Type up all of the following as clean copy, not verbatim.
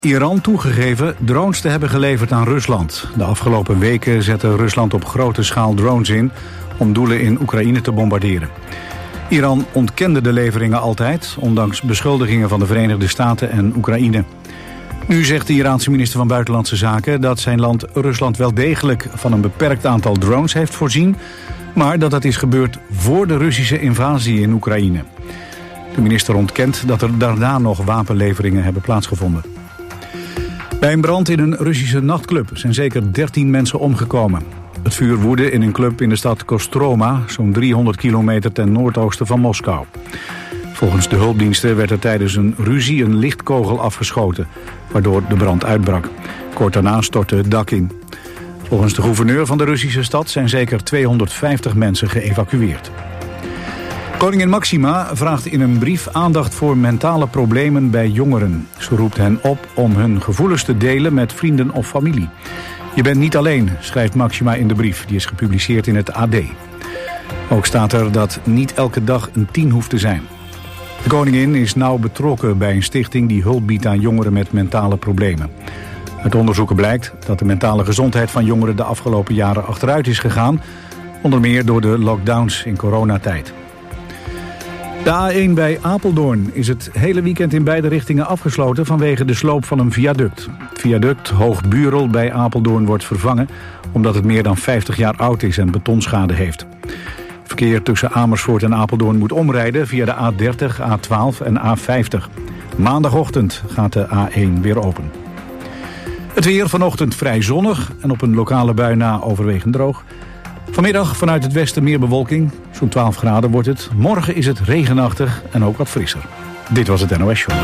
Iran toegegeven drones te hebben geleverd aan Rusland. De afgelopen weken zette Rusland op grote schaal drones in om doelen in Oekraïne te bombarderen. Iran ontkende de leveringen altijd, ondanks beschuldigingen van de Verenigde Staten en Oekraïne. Nu zegt de Iraanse minister van Buitenlandse Zaken dat zijn land Rusland wel degelijk van een beperkt aantal drones heeft voorzien, maar dat is gebeurd voor de Russische invasie in Oekraïne. De minister ontkent dat er daarna nog wapenleveringen hebben plaatsgevonden. Bij een brand in een Russische nachtclub zijn zeker 13 mensen omgekomen. Het vuur woedde in een club in de stad Kostroma, zo'n 300 kilometer ten noordoosten van Moskou. Volgens de hulpdiensten werd er tijdens een ruzie een lichtkogel afgeschoten, waardoor de brand uitbrak. Kort daarna stortte het dak in. Volgens de gouverneur van de Russische stad zijn zeker 250 mensen geëvacueerd. Koningin Máxima vraagt in een brief aandacht voor mentale problemen bij jongeren. Ze roept hen op om hun gevoelens te delen met vrienden of familie. Je bent niet alleen, schrijft Máxima in de brief. Die is gepubliceerd in het AD. Ook staat er dat niet elke dag een 10 hoeft te zijn. De koningin is nauw betrokken bij een stichting die hulp biedt aan jongeren met mentale problemen. Uit onderzoeken blijkt dat de mentale gezondheid van jongeren de afgelopen jaren achteruit is gegaan. Onder meer door de lockdowns in coronatijd. De A1 bij Apeldoorn is het hele weekend in beide richtingen afgesloten vanwege de sloop van een viaduct. Het viaduct Hoog-Buurl bij Apeldoorn wordt vervangen omdat het meer dan 50 jaar oud is en betonschade heeft. Verkeer tussen Amersfoort en Apeldoorn moet omrijden via de A30, A12 en A50. Maandagochtend gaat de A1 weer open. Het weer vanochtend vrij zonnig en op een lokale bui na overwegend droog. Vanmiddag vanuit het westen meer bewolking. Zo'n 12 graden wordt het. Morgen is het regenachtig en ook wat frisser. Dit was het NOS Journal.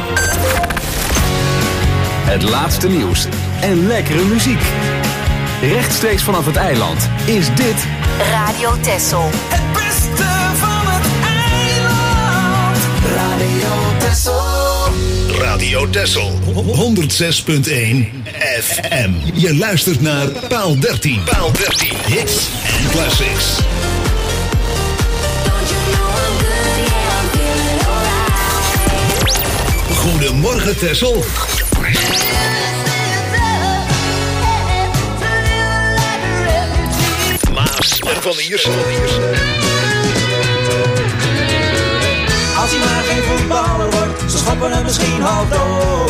Het laatste nieuws en lekkere muziek. Rechtstreeks vanaf het eiland is dit Radio Texel. Het beste van het eiland. Radio Texel. Radio Texel 106.1 FM. Je luistert naar Paal 13. Paal 13. Hits en classics. Goedemorgen Texel. Maas en Van Iersen. Als hij maar geen voetballer wordt, ze schoppen hem misschien half dood.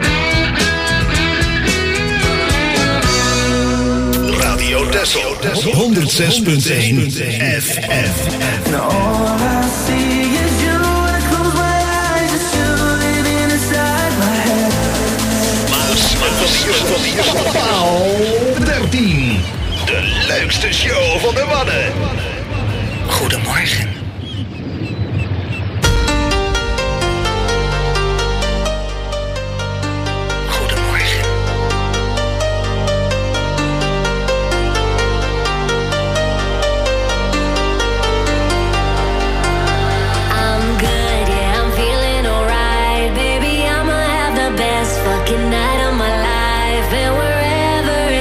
Radio Texel 106.1 FM. Now all I see is you when I close my eyes. It's you living inside my head. Maas en Van Iersen. Paal 13. De leukste show van de Wadden. Goedemorgen.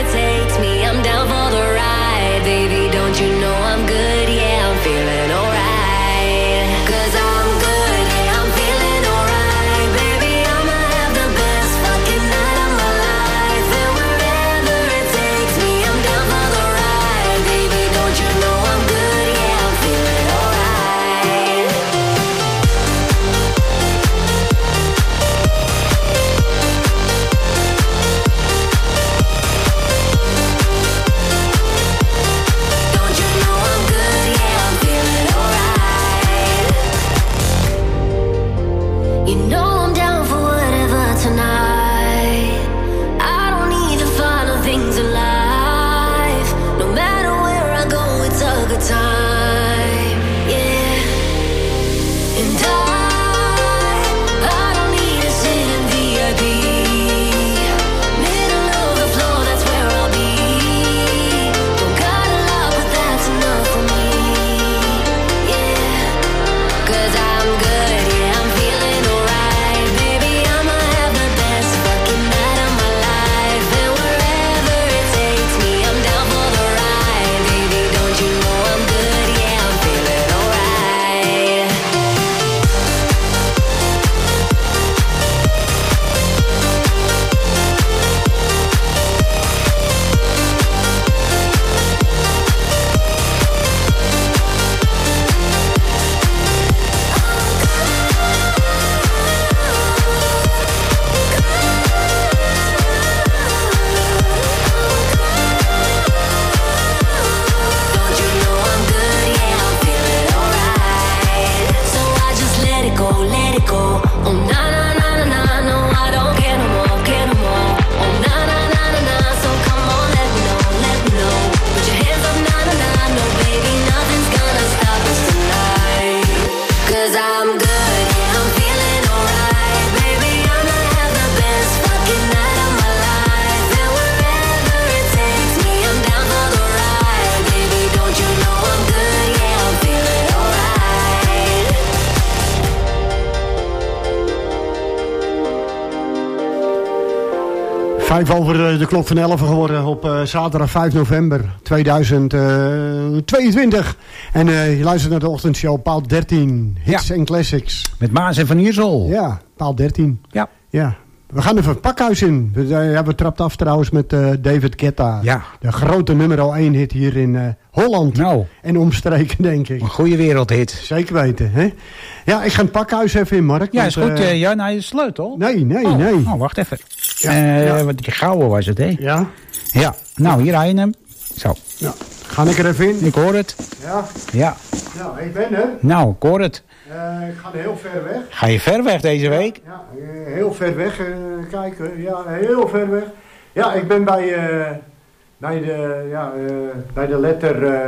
Don't you know I'm good? Yeah, I'm feeling alright. 5 over de klok van 11 geworden op zaterdag 5 november 2022. En je luistert naar de ochtendshow Paal 13, Hits en Classics. Met Maas en Van Iersel. Ja, Paal 13. Ja. Ja. We gaan even het pakhuis in. We trapt af trouwens met David Guetta. Ja. De grote nummer 1 hit hier in Holland. Nou. En omstreken, denk ik. Een goede wereldhit. Zeker weten, hè? Ja, ik ga het pakhuis even in, Mark. Ja, want, is goed. Ja, nou, je sleutel. Nee. Oh, wacht even. Wat gouden was het, hè? Ja? Ja. Nou, hier haal je hem. Zo. Ja. Ga ik er even in? Ik hoor het. Ja. Ja. Nou, ik ben er. Nou, ik hoor het. Ik ga heel ver weg. Ga je ver weg deze week? Ja, heel ver weg. Kijk, ja, heel ver weg. Ja, ik ben bij de letter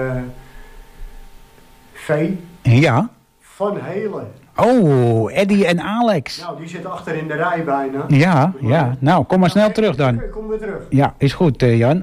V. Ja. Van Helen. Oh, Eddie en Alex. Nou, die zit achter in de rij bijna. Ja. Nou, kom maar snel terug dan. Ik kom weer terug. Ja, is goed, Jan.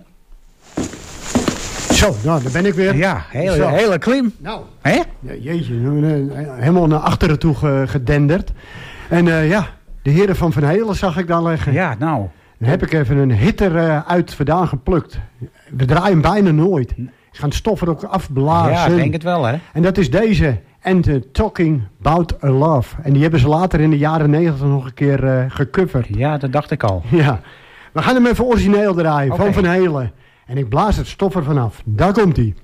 Zo, nou, daar ben ik weer. Ja, hele klim. Nou, hè? Ja, jeetje, helemaal naar achteren toe gedenderd. En de heren van Helen zag ik daar liggen. Ja, nou. Dan heb ik even een hitter uit vandaan geplukt. We draaien bijna nooit. Ik ga het stof er ook afblazen. Ja, ik denk het wel, hè. En dat is deze. And Talking About a Love. En die hebben ze later in de jaren 90 nog een keer gecoverd. Ja, dat dacht ik al. Ja. We gaan hem even origineel draaien. Okay. Van Helen. En ik blaas het stof er vanaf. Daar komt hij.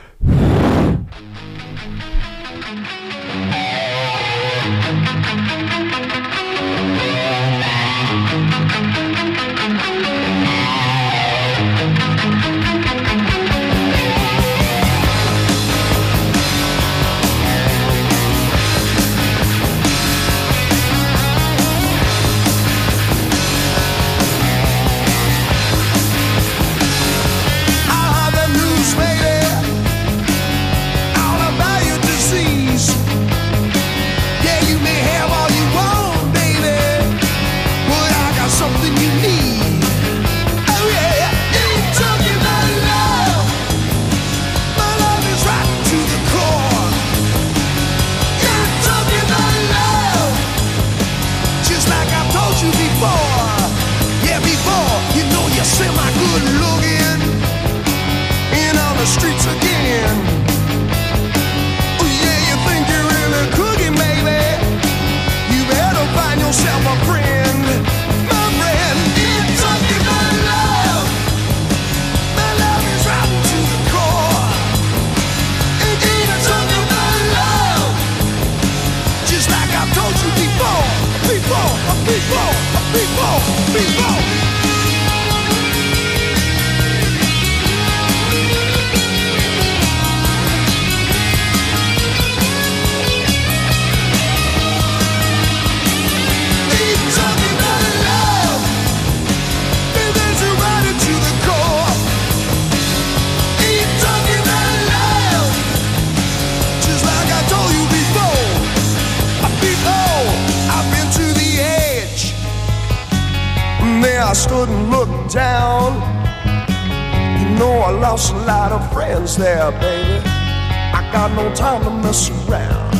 There, baby, I got no time to mess around.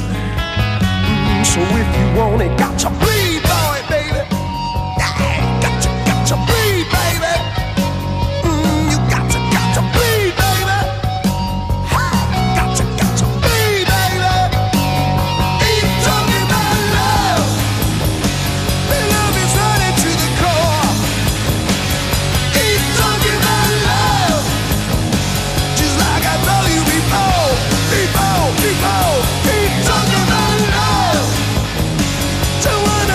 So if you want it, got to bleed, boy, baby. Yeah, got to bleed, baby. You got to bleed, baby. Got to bleed, baby. Ain't talking about love. The love is running to the core. Ain't talking about love. Just like I told you before. People, ain't talking about love. To one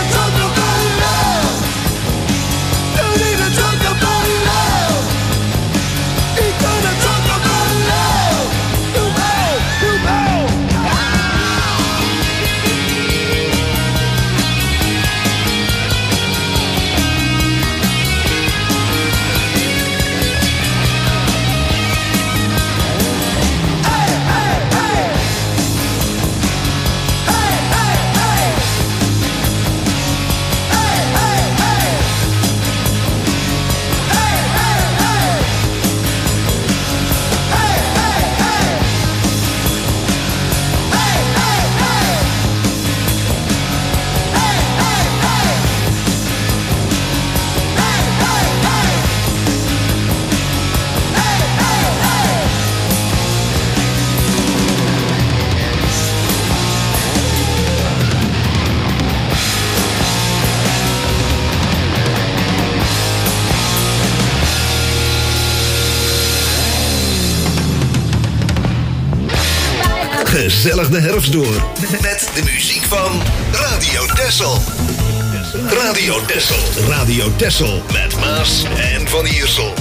gezellig de herfst door. Met de muziek van Radio Texel. Radio Texel. Radio Texel. Met Maas en Van Iersel.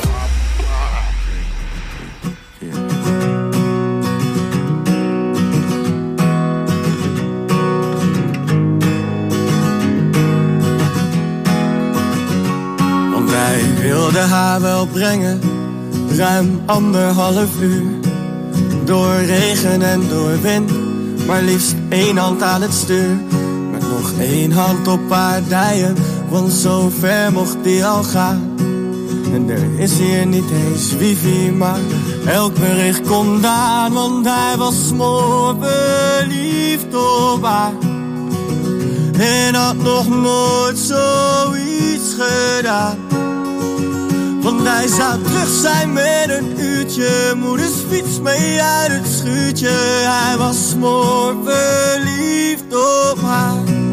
Want wij wilden haar wel brengen, ruim 1,5 uur. Door regen en door wind, maar liefst 1 hand aan het stuur. Met nog 1 hand op haar dijen, want zo ver mocht die al gaan. En er is hier niet eens wifi, maar elk bericht kon aan. Want hij was smoorverliefd op haar en had nog nooit zoiets gedaan. Want hij zou terug zijn met een uurtje, moeders fiets mee uit het schuurtje. Hij was smoorverliefd op haar.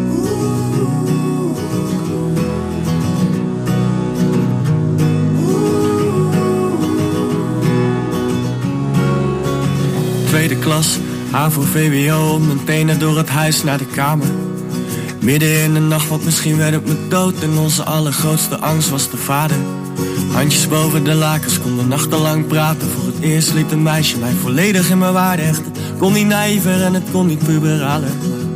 Tweede klas, HAVO VWO, mijn tenen door het huis naar de kamer. Midden in de nacht, want misschien werd het me dood. En onze allergrootste angst was de vader. Handjes boven de lakens, konden nachtenlang praten. Voor het eerst liet een meisje mij volledig in mijn waarde hechten. Kon niet naïver en het kon niet puberaler.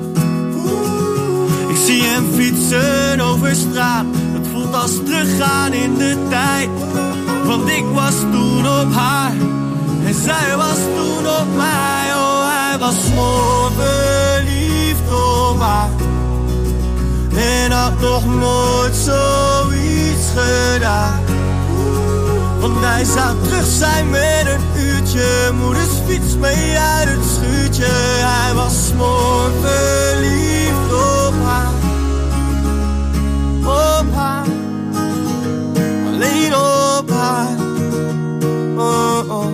Ik zie hem fietsen over straat, het voelt als teruggaan in de tijd. Want ik was toen op haar en zij was toen op mij. Oh, hij was smoorverliefd op haar en had nog nooit zoiets gedaan. Want hij zou terug zijn met een uurtje, moeders fiets mee uit het schuurtje. Hij was smoorverliefd op haar, alleen op haar. Oh, oh.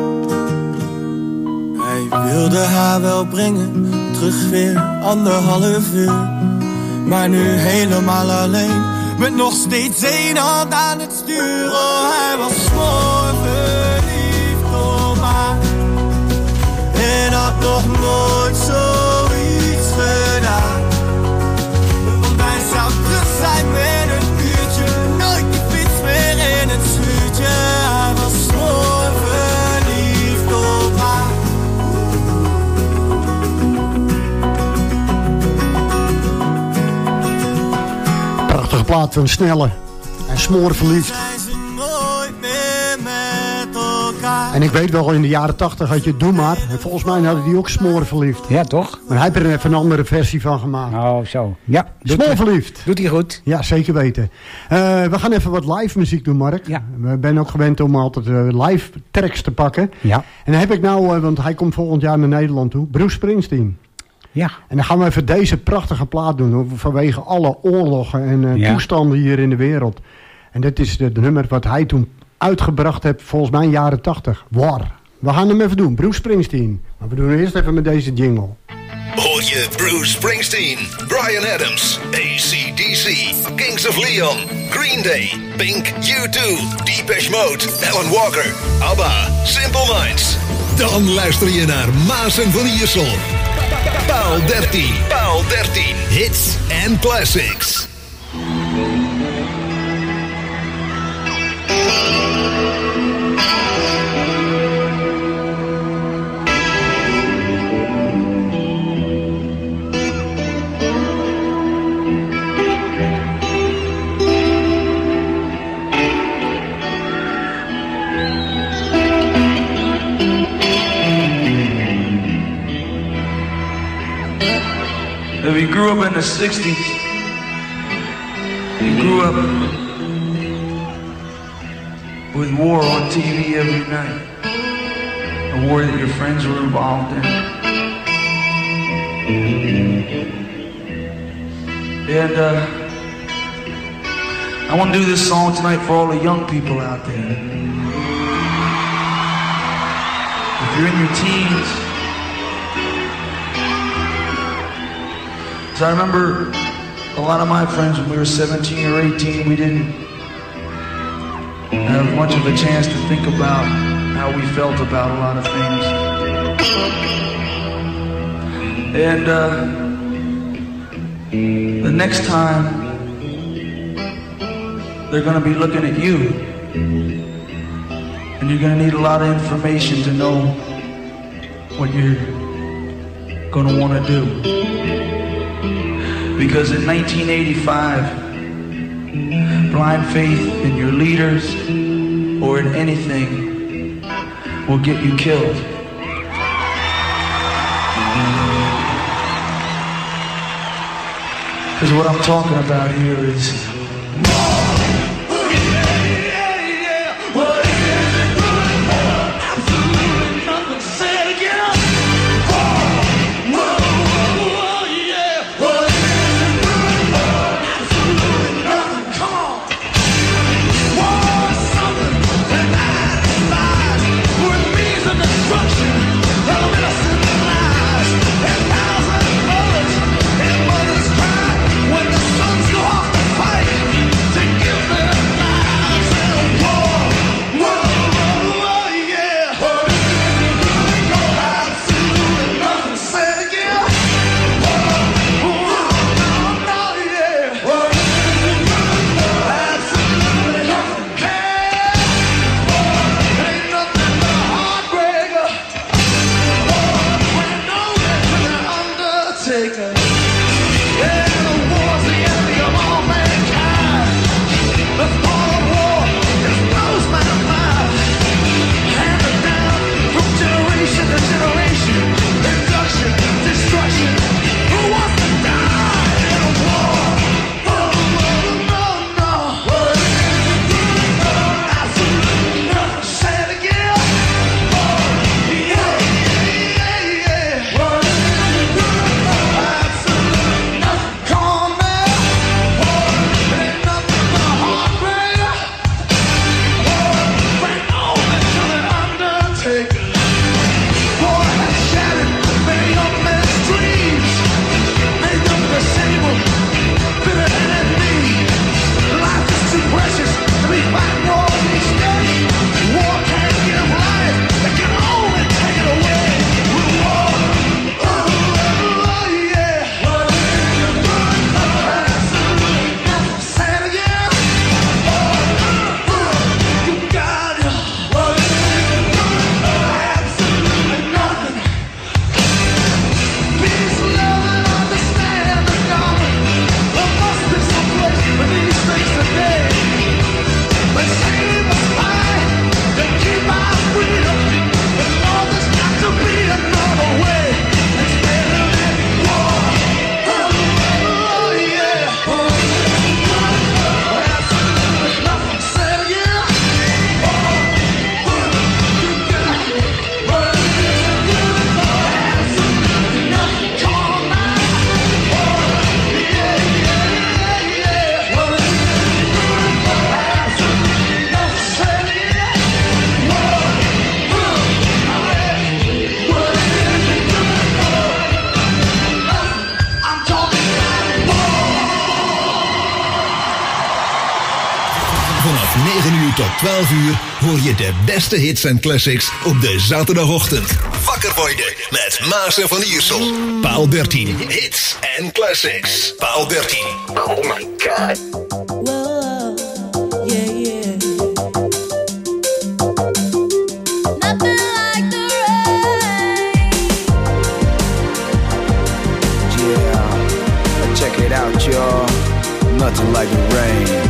Hij wilde haar wel brengen, terug weer 1,5 uur. Maar nu helemaal alleen, met nog steeds 1 hand aan het stuur. Oh, hij was smoorverliefd op haar en had nog nooit zoiets gedaan. Want hij zou terug zijn met een uurtje, nooit die fiets meer in het schuurtje. Hij was smoorverliefd op haar. Prachtige plaat van Snelle en smoorverliefd. En ik weet wel, in de jaren 80 had je Doe Maar. En volgens mij hadden die ook smoorverliefd. Ja, toch? Maar hij heeft er even een andere versie van gemaakt. Oh, zo. Ja. Smoorverliefd. Doet hij goed? Ja, zeker weten. We gaan even wat live muziek doen, Mark. Ja. We zijn ook gewend om altijd live tracks te pakken. Ja. En dan heb ik nou, want hij komt volgend jaar naar Nederland toe, Bruce Springsteen. Ja. En dan gaan we even deze prachtige plaat doen, vanwege alle oorlogen en toestanden hier in de wereld. En dit is het nummer wat hij toen uitgebracht heeft, volgens mij in de jaren 80. War. We gaan hem even doen, Bruce Springsteen. Maar we doen eerst even met deze jingle. Hoor je Bruce Springsteen, Bryan Adams, AC/DC, Kings of Leon, Green Day, Pink, U2, Depeche Mode, Alan Walker, ABBA, Simple Minds. Dan luister je naar Maas en Van Iersel. Paal 13. Paal 13. Hits and classics. We grew up in the 60s. We grew up with war on TV every night. A war that your friends were involved in. And I want to do this song tonight for all the young people out there. If you're in your teens, so I remember a lot of my friends when we were 17 or 18, we didn't have much of a chance to think about how we felt about a lot of things. And the next time they're going to be looking at you, and you're going to need a lot of information to know what you're going to want to do. Because in 1985, blind faith in your leaders or in anything will get you killed. Because what I'm talking about here is Vanaf 9 uur tot 12 uur hoor je de beste hits en classics op de zaterdagochtend. Wakker worden met Maas en Van Iersel. Paal 13. Hits en classics. Paal 13. Oh my god. Whoa, yeah, yeah. Nothing like the rain. Yeah, check it out, y'all. Nothing like the rain.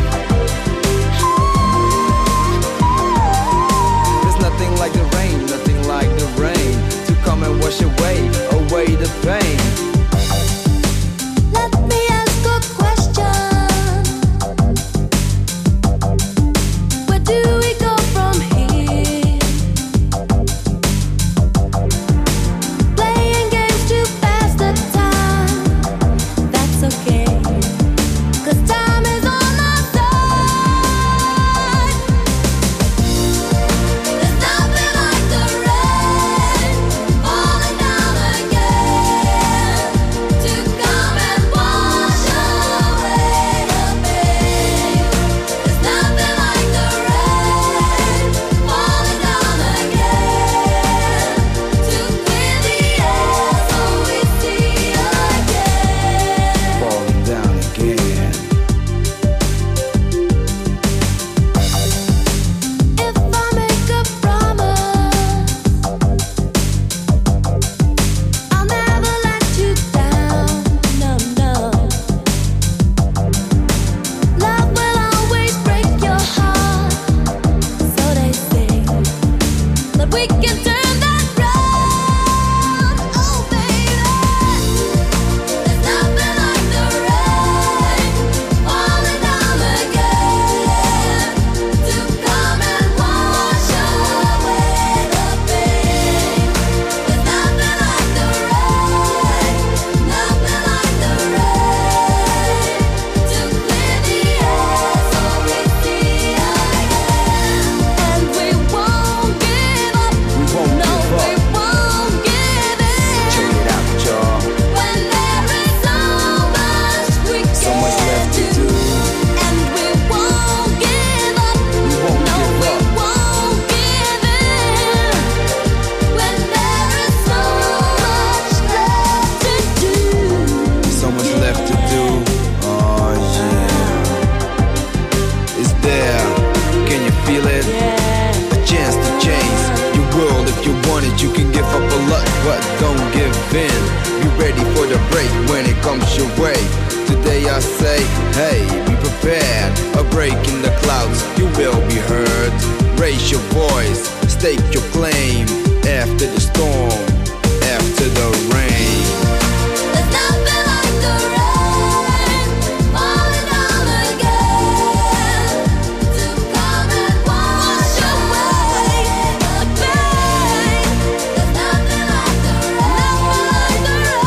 Nothing like the rain, nothing like the rain to come and wash away the pain. Let me ask a question. can you feel it? A chance to change your world if you want it. You can give up a lot, but don't give in. Be ready for the break when it comes your way. Today I say, hey, be prepared. A break in the clouds, you will be heard. Raise your voice, stake your claim. After the storm, after the rain. There's nothing like the rain falling down again to come and wash away the pain. There's nothing like the rain,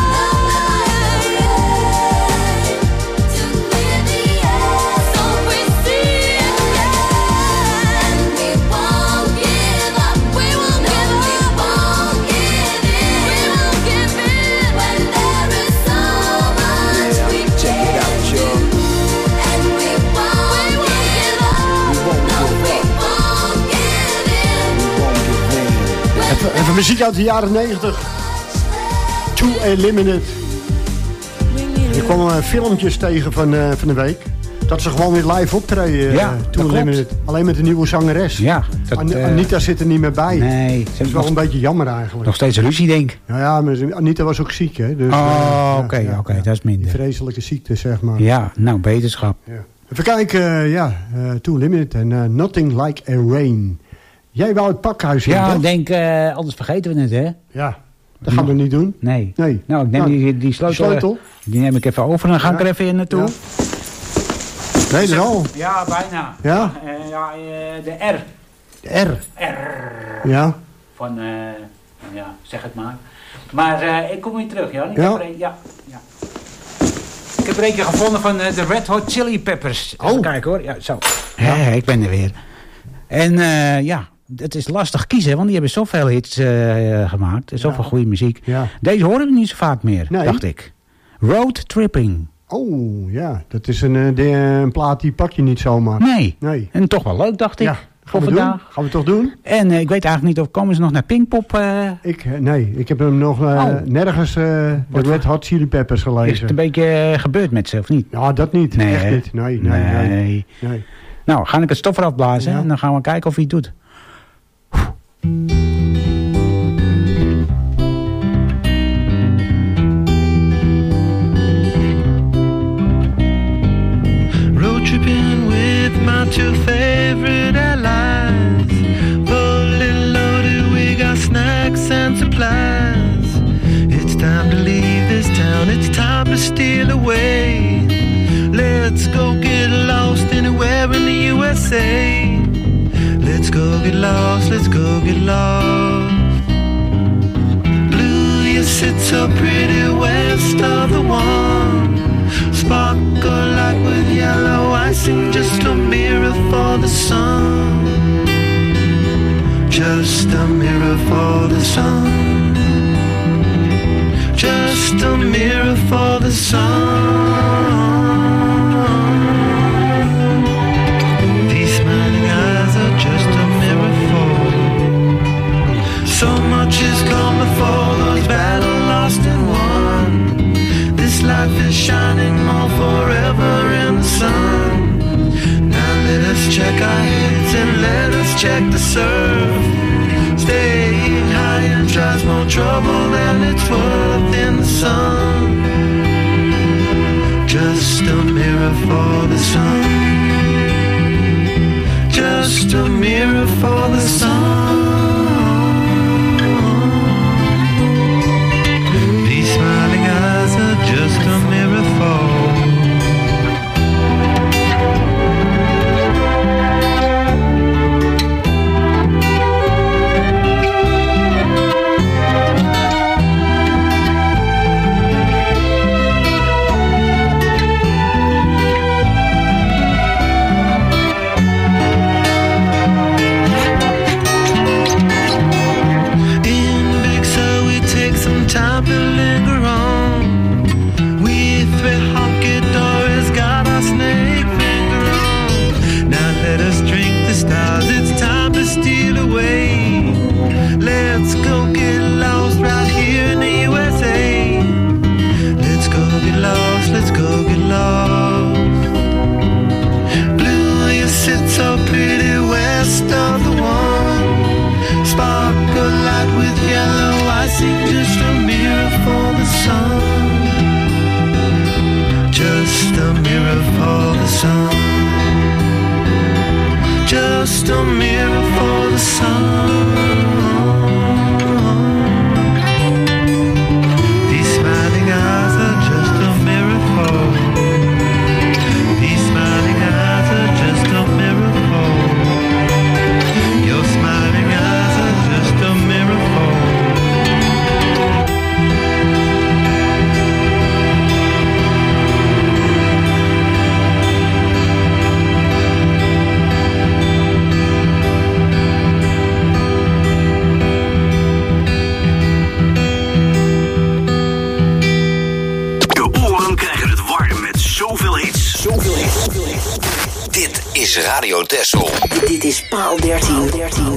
to clear the air so we see again. We won't give up. We won't give up. We won't give in. We won't give in when there is so much we Check it out, can yo. do. And we won't give up. No, we won't give in. Even muziek uit de jaren 90. Too Limited. Ik kwam filmpjes tegen van de week. Dat ze gewoon weer live optreden. Ja, Too dat Limited. klopt. Alleen met een nieuwe zangeres. Ja, dat, Anita zit er niet meer bij. Nee. Dat is wel een beetje jammer eigenlijk. Nog steeds ruzie, denk ik. Nou ja, maar Anita was ook ziek, hè. Dus, Oké, dat is minder. Die vreselijke ziekte, zeg maar. Ja, nou, beterschap. Ja. Even kijken, Too Limited en Nothing Like a Rain. Jij wou het pakhuis in, Ja, toch? ik denk, anders vergeten we het, hè? Ja, dat gaan we niet doen. Nee. Nee. Nou, ik neem die sleutel. Die neem ik even over en dan ga ik er even in naartoe. Ja. Nee, dat is al. Ja, bijna. Ja? De R. De R. R. Ja. Van, ja, zeg het maar. Maar ik kom weer terug, Jan. Ik heb er een keer gevonden van de Red Hot Chili Peppers. Even kijken hoor. Ja, zo. Ja, ik ben er weer. En het is lastig kiezen, want die hebben zoveel hits gemaakt. Zoveel goede muziek. Ja. Deze horen we niet zo vaak meer, dacht ik. Road Tripping. Oh, ja. Dat is een plaat die pak je niet zomaar. Nee. En toch wel leuk, dacht ik. Ja, voor vandaag. Gaan we toch doen? En ik weet eigenlijk niet of komen ze nog naar Pinkpop. Nee, ik heb hem nog nergens de Red Hot Chili Peppers gelezen. Is het een beetje gebeurd met ze, of niet? Ja, dat niet. Nee, echt niet. Nee. Nou, ga ik het stof eraf blazen en dan gaan we kijken of hij het doet. Road tripping with my two favorite allies. Fully loaded, we got snacks and supplies. It's time to leave this town, it's time to steal away. Let's go get lost anywhere in the USA. Let's go get lost, let's go get lost. Blue, you sit so pretty west of the one. Sparkle like with yellow icing, just a mirror for the sun. Just a mirror for the sun. Just a mirror for the sun. These smiling eyes are just a mirror for. So much has come before, those battles lost and won. This life is shining more forever in the sun. Now let us check our heads and let us check the surf. Staying high and tries more trouble than it's worth in the sun. Just a mirror for the sun. Just a mirror for the sun. These smiling eyes are just a mirror for. Time to linger on. We three honky dories got our snake finger on. Now let us drink the stars, it's time to steal away. Let's go get lost right here in the USA. Let's go get lost, let's go get lost. Blue, you sit so pretty well. just a mirror for the sun. These smiling eyes are just a mirror for. These smiling eyes are just a mirror for. Your smiling eyes are just a mirror for. Zoveel hits. Dit is Radio Texel. Dit is Paal 13.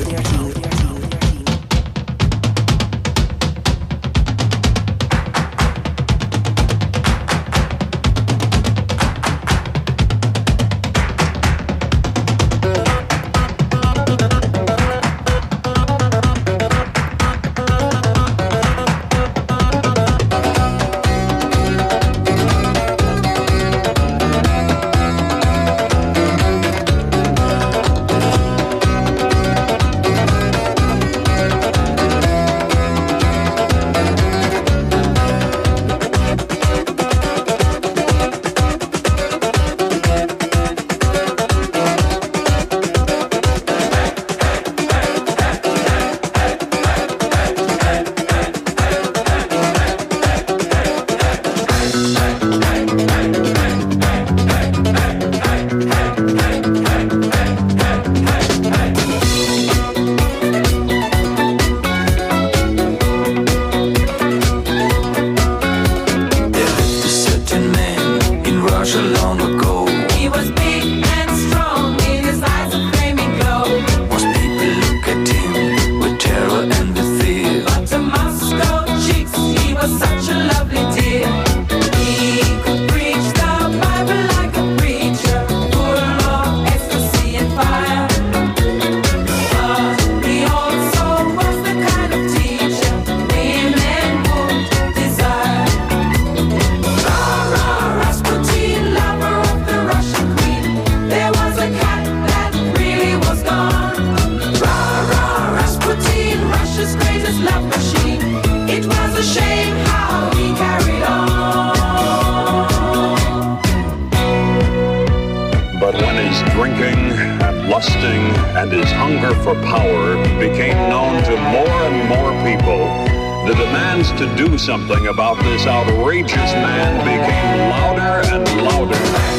And his hunger for power became known to more and more people. The demands to do something about this outrageous man became louder and louder.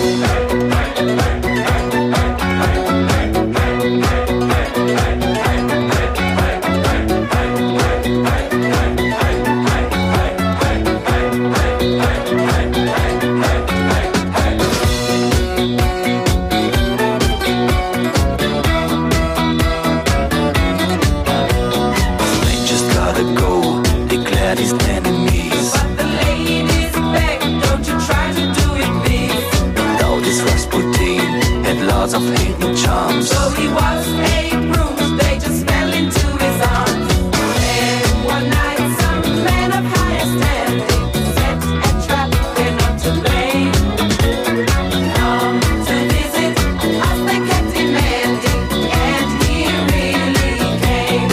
Of hate and charms. So he was a bruise, they just fell into his arms. And one night some man of higher standing set a trap, they're not to blame. Come to visit us, they kept demanding, and he really came.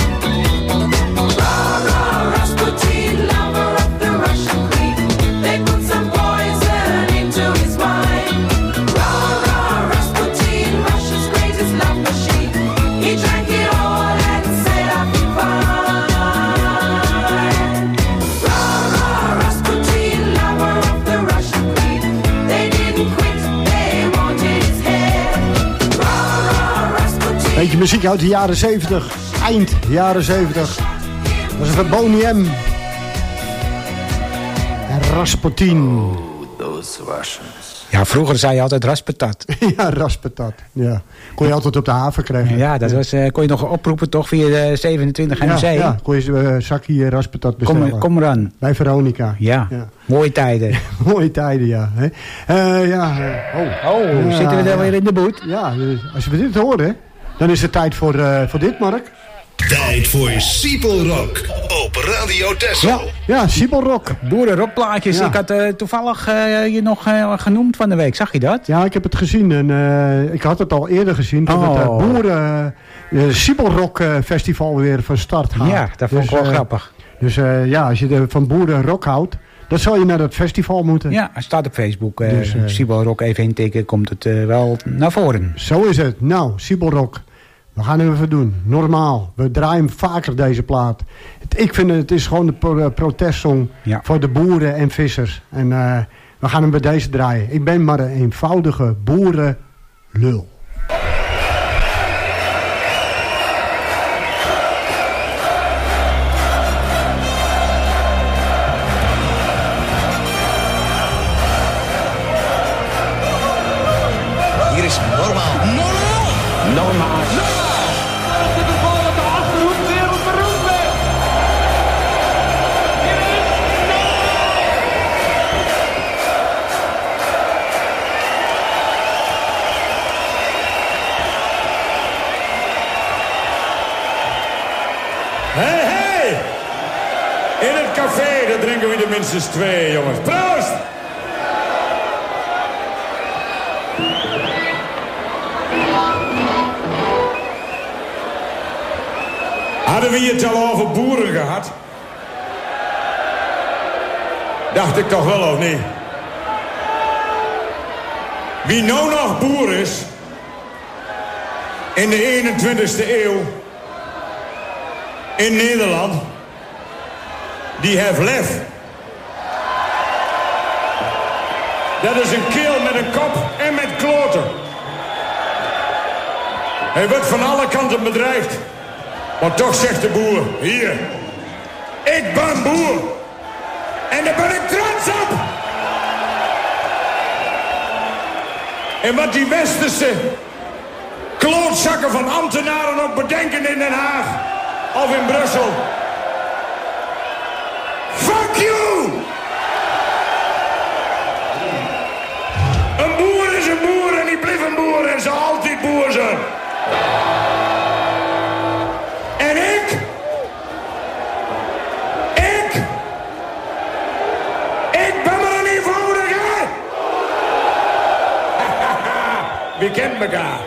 Rah, Rasputin, lover of the Russian queen. They put some poison into his wine. Rah, Rasputin, Russia's greatest love machine. He drank it all and set up fine. Rah, Rasputin, lover of the Russian queen. They didn't quit, they wanted his head. Rah, Rasputin. Beetje muziek uit de jaren 70. Eind jaren 70. Dat was het Boney M. En Rasputin. Those Russians. Ja, vroeger zei je altijd raspatat. Ja, raspatat. Ja. Kon je altijd op de haven krijgen. Ja, dat was, kon je nog oproepen toch via de 27 NMC. Ja, kon je een zakje raspatat bestellen. Kom eraan. Bij Veronica. Ja, mooie tijden. Mooie tijden, ja. Zitten we daar weer in de boot? Ja, als we dit horen, dan is het tijd voor dit, Mark. Tijd voor Siepelrock op Radio Texel. Ja, Siepelrock. Boerenrockplaatjes. Ja. Ik had toevallig je nog genoemd van de week. Zag je dat? Ja, ik heb het gezien. En, ik had het al eerder gezien. Toen het Boeren Siepelrock Festival weer van start gaat. Ja, dat vond ik wel grappig. Dus als je van boerenrock houdt, dan zal je naar dat festival moeten. Ja, het staat op Facebook. Dus, Siepelrock even intikken, komt het wel naar voren. Zo is het. Nou, Siepelrock. We gaan hem even doen. Normaal. We draaien vaker deze plaat. Ik vind het is gewoon de protestsong voor de boeren en vissers. En we gaan hem bij deze draaien. Ik ben maar een eenvoudige boerenlul. Hier is normaal. Normaal. Hey! In het café, daar drinken we er minstens 2, jongens. Proost! Hadden we het al over boeren gehad? Dacht ik toch wel, of niet? Wie nou nog boer is, in de 21ste eeuw, in Nederland, die heeft lef. Dat is een keel met een kop en met kloten. Hij wordt van alle kanten bedreigd. Maar toch zegt de boer, hier, ik ben boer. En daar ben ik trots op. En wat die westerse klootzakken van ambtenaren ook bedenken in Den Haag of in Brussel. Fuck you! Een boer is een boer en die blijft een boer en zal altijd boer zijn. En ik ben maar een eenvoudige. Wie kent elkaar?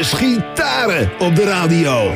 is Gitaren op de radio.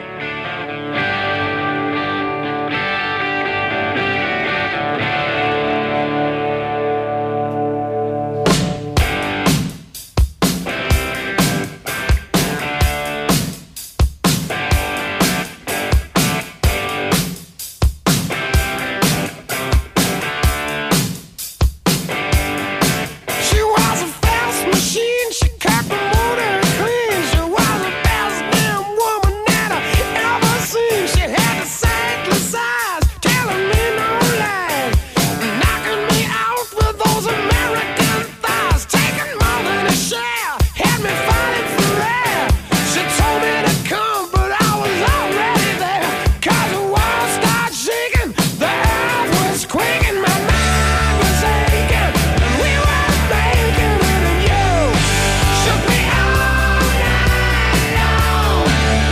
She was a fast machine, she kept the motor clean. She was the best damn woman that I ever seen. She had the sightless eyes, telling me no lies, knocking me out with those American thighs, taking more than a share, had me fighting for air. She told me to come, but I was already there. 'Cause the world started shaking, the earth was quaking, my mind was aching, and we were making it, and you shook me all night long.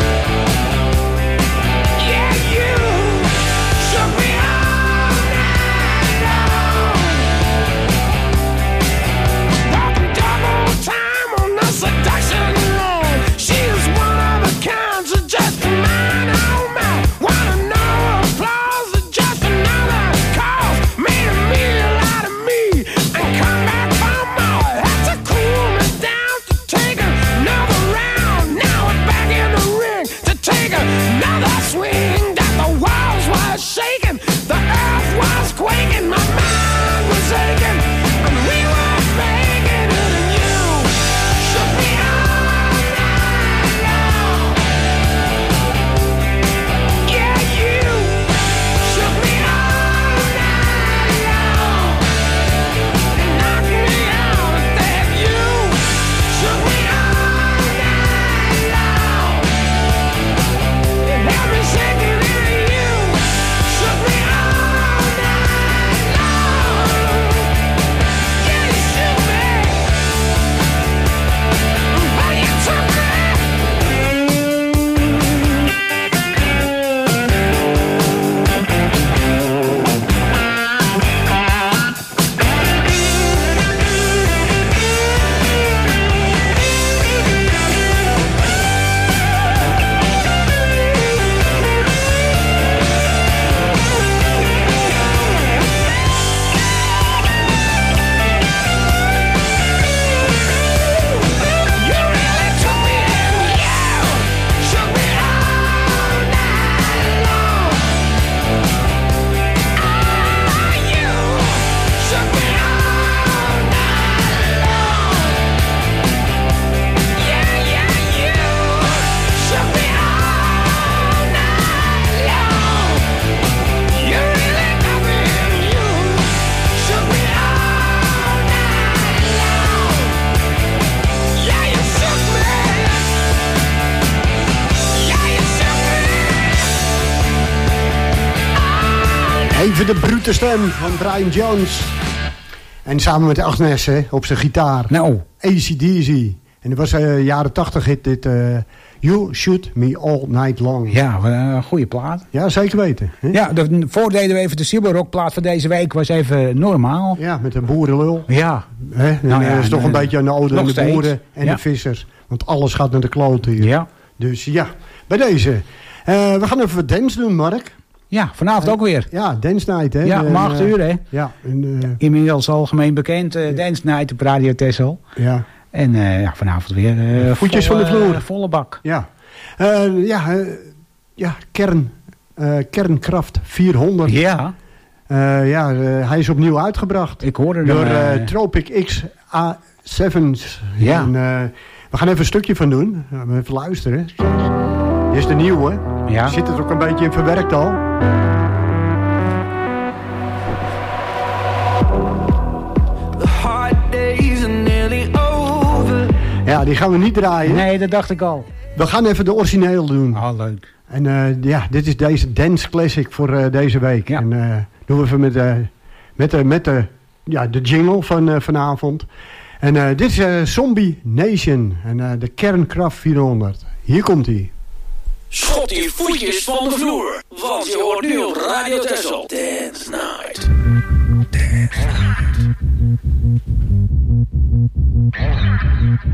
Yeah, you shook me all night long. Walking double time on the seduction line. She is one of a kind, so just mine, oh my. Wanna know applause or just another cause? Made a meal out of me and come back for more. Had to cool me down to take another round. Now we're back in the ring to take another swing. That the walls were shaking, the earth was quaking, my mind was aching, and we were making it, and you shook me all night long. Yeah, you shook me all night long. Knocked me out of that. You shook me all night long. It had me shaking, and you shook me all night long. Yeah, you shook me, but you took me. You really took me in, you shook me all night long. You shook me all night long. Yeah, you shook me all night long. You really got me in, you shook me all night long. Yeah, you shook me. Yeah, you shook me. Even de brute stem van Brian Jones. En samen met Agnes hè, op zijn gitaar. Nou. AC/DC. En dat was jaren 80 hit dit You Shoot Me All Night Long. Ja, een goede plaat. Ja, zeker weten. Hè? Ja, voordeden we even de Silberrock-plaat van deze week. Was even normaal. Ja, met een boerenlul. Ja. Hè? Nou ja, dat is toch een beetje een ode aan de steeds. boeren en Ja. de vissers. Want alles gaat naar de kloot hier. Ja. Dus ja, bij deze. We gaan even wat dance doen, Mark. Ja, vanavond ook weer. Ja, Dance Night. Hè? Ja, om 8 uur, hè? Ja. En, inmiddels algemeen bekend. Dance Night op Radio Texel. ja. En ja, vanavond weer voetjes van de vloer. Volle bak. Ja. Kernkraft 400. Ja. Hij is opnieuw uitgebracht. Ik hoorde door Tropic X A7's. Ja. En, we gaan even een stukje van doen. Even luisteren. Dit is de nieuwe. Ja. Zit er ook een beetje in verwerkt al. The hard days are nearly over. Ja, die gaan we niet draaien. Nee, dat dacht ik al. We gaan even de origineel doen. Oh, leuk. En dit is deze dance classic voor deze week. Ja. En doen we even met de jingle van vanavond. En dit is Zombie Nation. En de Kernkraft 400. Hier komt hij. Schot die voetjes van de vloer, want je hoort nu op Radio Texel. Dance Night. Dance Night.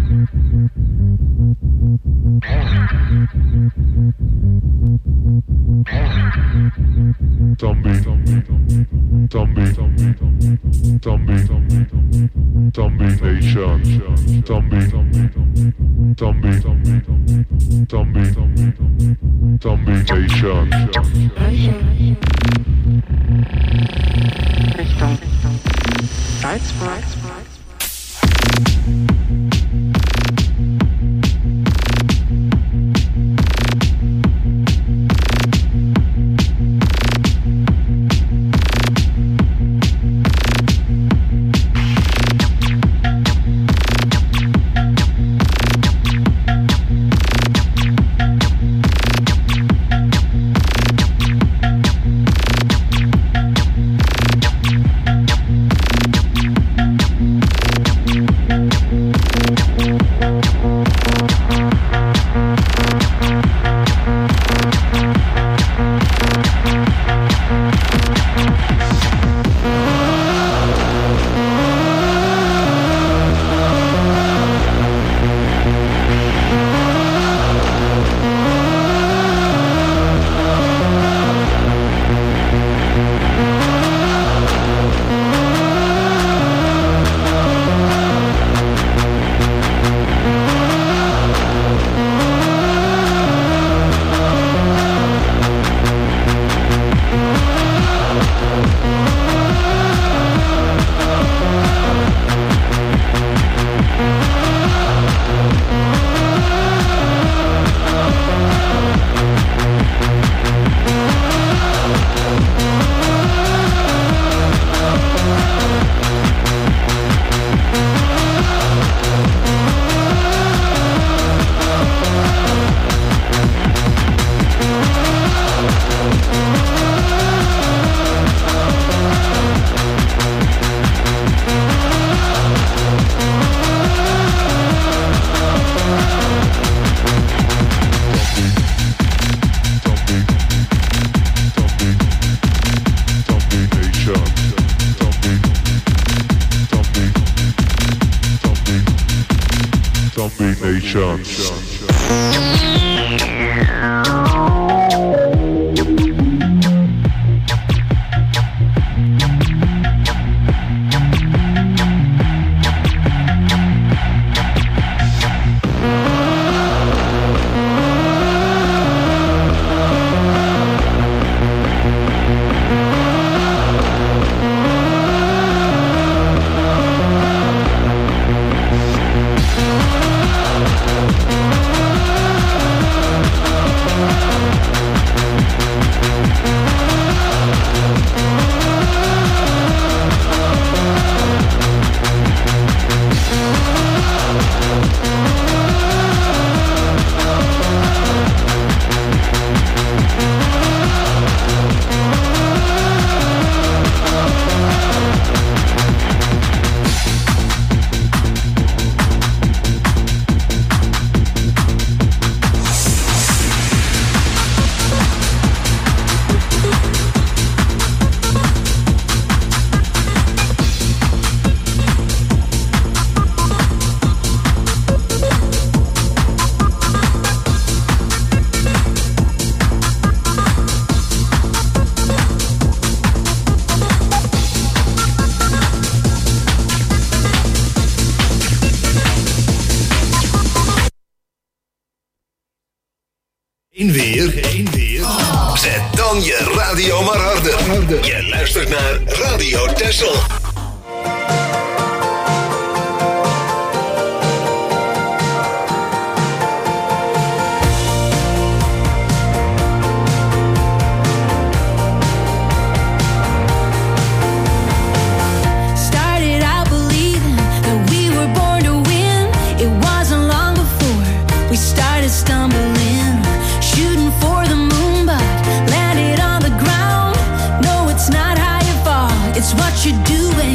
Geen weer. Zet dan je radio maar harder. Je luistert naar Radio Texel. It's what you do.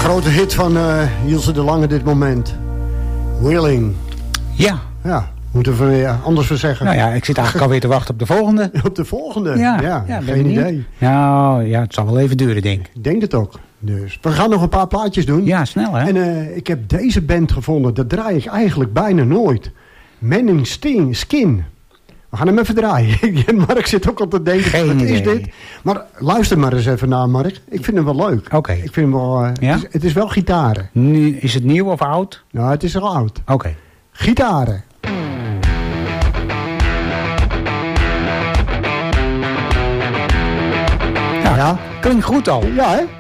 grote hit van Ilse de Lange dit moment. Willing. Ja. Ja, moeten we weer anders voor zeggen. Nou ja, ik zit eigenlijk alweer te wachten op de volgende. Op de volgende? Ja, geen idee. Nou ja, het zal wel even duren, denk ik. Ik denk het ook. Dus we gaan nog een paar plaatjes doen. Ja, snel hè. En ik heb deze band gevonden. Dat draai ik eigenlijk bijna nooit. Manning Skin. We gaan hem even draaien. Mark zit ook al te denken, wat is dit? Maar luister maar eens even naar, Mark. Ik vind hem wel leuk. Oké. Ik vind hem wel... Ja? Het is wel gitaren. Is het nieuw of oud? Nou, het is al oud. Oké. Gitaren. Ja, klinkt goed al. Ja, hè?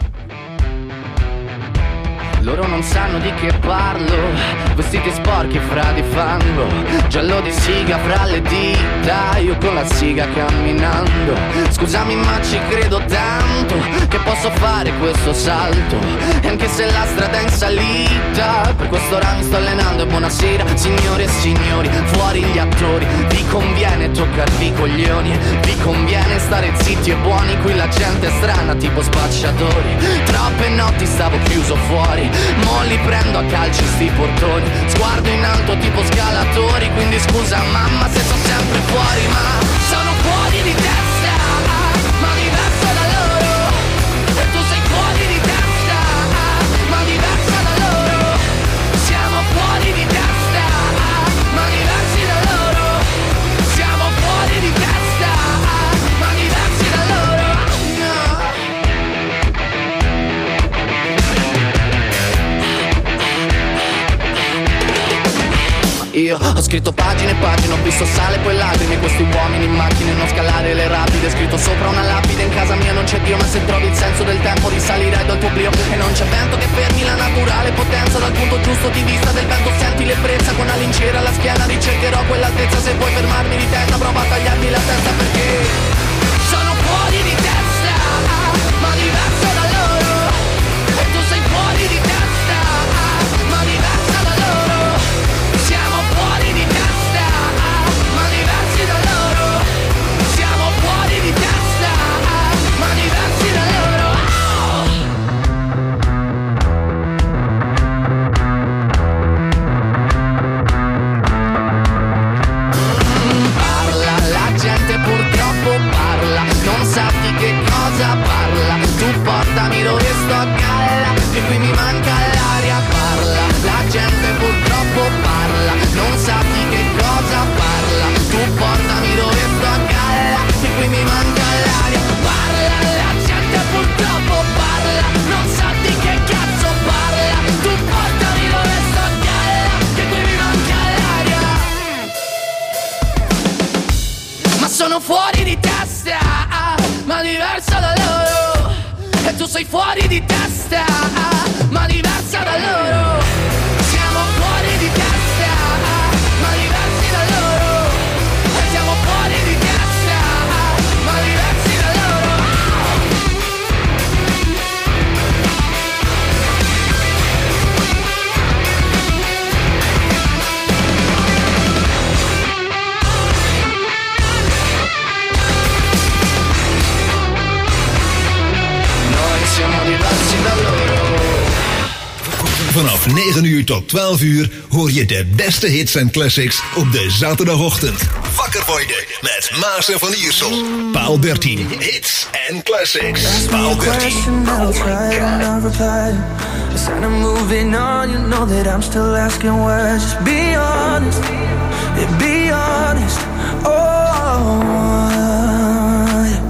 Loro non sanno di che parlo, vestiti sporchi fra di fango, giallo di siga fra le dita, io con la siga camminando. Scusami ma ci credo tanto, che posso fare questo salto, e anche se la strada è in salita, per questo ora mi sto allenando. E buonasera signore e signori, fuori gli attori, vi conviene toccarvi i coglioni, vi conviene stare zitti e buoni, qui la gente è strana tipo spacciatori. Troppe notti stavo chiuso fuori, mo li prendo a calci sti portoni, sguardo in alto tipo scalatori, quindi scusa mamma se sono sempre fuori, ma sono fuori di testa, ma diverso da loro, e tu sei fuori di testa, ma diversa da loro, siamo fuori di testa, ma diversi da loro, siamo fuori di testa, ma diversi da loro, no. Io ho scritto pagine e pagine, ho visto sale poi lacrime, questi uomini in macchine, non scalare le rapide, scritto sopra una lapide, in casa mia non c'è Dio, ma se trovi il senso del tempo risalirai dal tuo oblio, e non c'è vento che fermi la naturale potenza, dal punto giusto di vista del vento senti l'ebbrezza, con la lincera alla schiena ricercherò quell'altezza, se vuoi fermarmi di testa prova a tagliarmi la testa, perché sono fuori di testa, ma diverso da loro, e tu sei fuori di testa, ma diversa da loro, siamo fuori di testa, ma diversi da loro, siamo fuori di testa, ma diversi da loro. Parla, la gente purtroppo parla, non sa di che cosa parla, tu portami dove sto a galla, che qui mi manca l'aria, parla, la gente purtroppo parla, non sa di che cosa parla, tu portami dove sto a galla, che qui mi manca l'aria, parla, la gente purtroppo parla, non sa di che cazzo parla, tu portami dove sto a galla, che qui mi manca l'aria, ma sono fuori di testa, ma diversa da loro, e tu sei fuori di testa, ma diversa da loro, siamo fuori di testa, ma diversi da loro, e siamo fuori di testa, ma diversi da loro. Noi siamo diversi da loro. Vanaf 9 uur tot 12 uur hoor je de beste hits en classics op de zaterdagochtend. Wakker worden met Maas en Van Iersel. Paal 13, hits en classics. Paal 13. Instead of moving on, you know that I'm still asking why. Just be honest, yeah, be honest. Oh, yeah.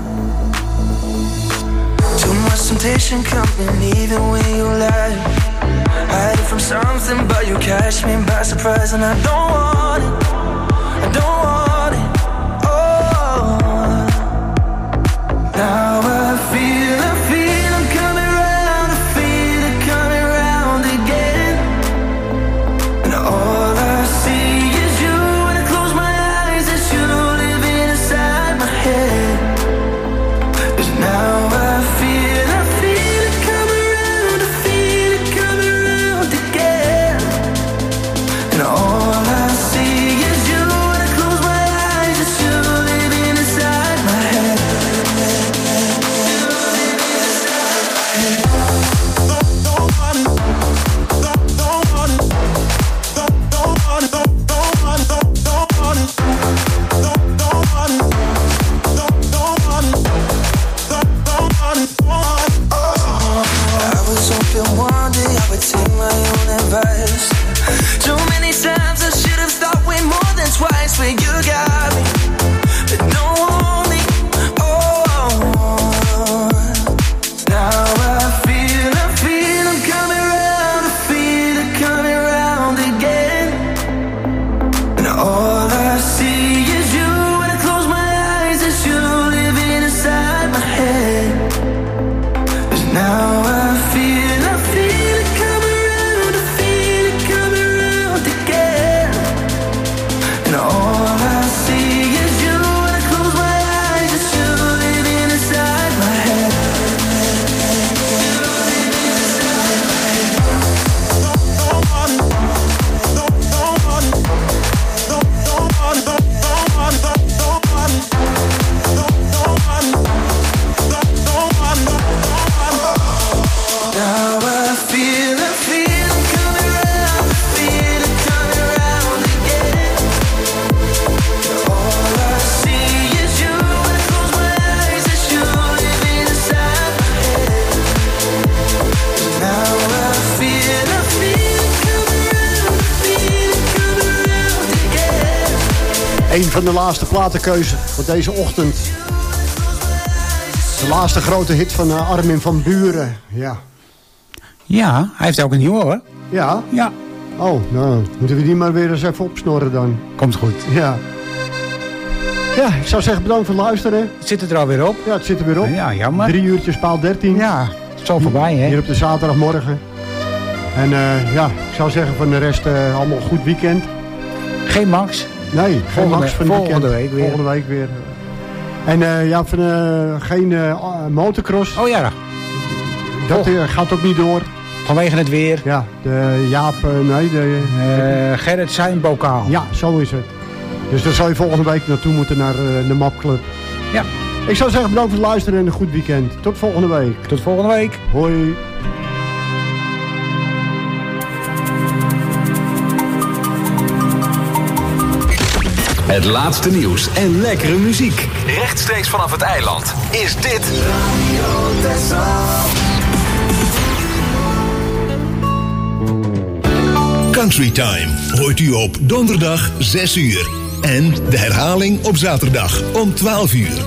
Too much temptation coming even when you lie. Hiding from something, but you catch me by surprise, and I don't want it. I don't want it. Oh, now I feel I'm coming round. I feel it coming round again. And all I see is you. When I close my eyes, it's you living inside my head. 'Cause now I feel it coming round. I feel it coming round again. And all I see is you. When I close my eyes, it's you living inside my head. Een van de laatste platenkeuzen voor deze ochtend. De laatste grote hit van Armin van Buuren. Ja. Ja, hij heeft ook een nieuwe hoor. Ja? Ja. Oh, nou, moeten we die maar weer eens even opsnorren dan. Komt goed. Ja. Ja, ik zou zeggen bedankt voor het luisteren. Zit het er alweer op? Ja, het zit er weer op. Ja, jammer. 3 uurtjes paal 13. Ja, zo voorbij hè. Hier op de zaterdagmorgen. En ja, ik zou zeggen van de rest allemaal goed weekend. Geen Max? Nee, geen Max van het weekend. Volgende week weer. En ja, van, geen motocross. Oh ja. Dat gaat ook niet door. Vanwege het weer. Ja, de Jaap, Gerrit Seinbokaal. Ja, zo is het. Dus daar zal je volgende week naartoe moeten naar de Mapclub. Ja. Ik zou zeggen bedankt voor het luisteren en een goed weekend. Tot volgende week. Tot volgende week. Hoi. Het laatste nieuws en lekkere muziek. Rechtstreeks vanaf het eiland is dit Radio Texel. Country Time hoort u op donderdag 6 uur. En de herhaling op zaterdag om 12 uur.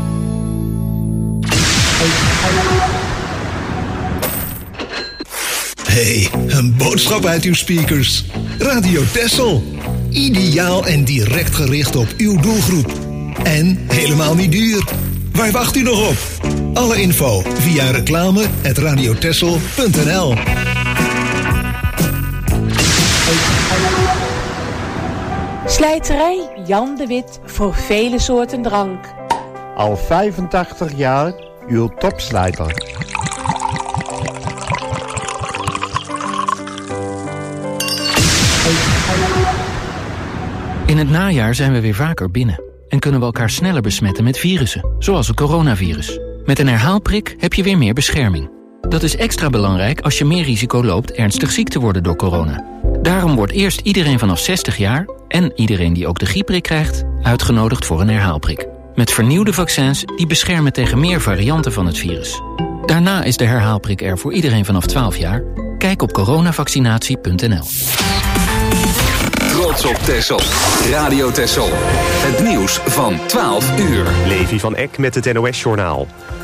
Hey, een boodschap uit uw speakers. Radio Texel. Ideaal en direct gericht op uw doelgroep. En helemaal niet duur. Waar wacht u nog op? Alle info via reclame@radiotexel.nl. Slijterij Jan de Wit voor vele soorten drank. Al 85 jaar uw topslijter. In het najaar zijn we weer vaker binnen en kunnen we elkaar sneller besmetten met virussen, zoals het coronavirus. Met een herhaalprik heb je weer meer bescherming. Dat is extra belangrijk als je meer risico loopt ernstig ziek te worden door corona. Daarom wordt eerst iedereen vanaf 60 jaar en iedereen die ook de griepprik krijgt uitgenodigd voor een herhaalprik. Met vernieuwde vaccins die beschermen tegen meer varianten van het virus. Daarna is de herhaalprik er voor iedereen vanaf 12 jaar. Kijk op coronavaccinatie.nl. Trots op Texel. Radio Texel. Het nieuws van 12 uur. Levi van Eck met het NOS-journaal.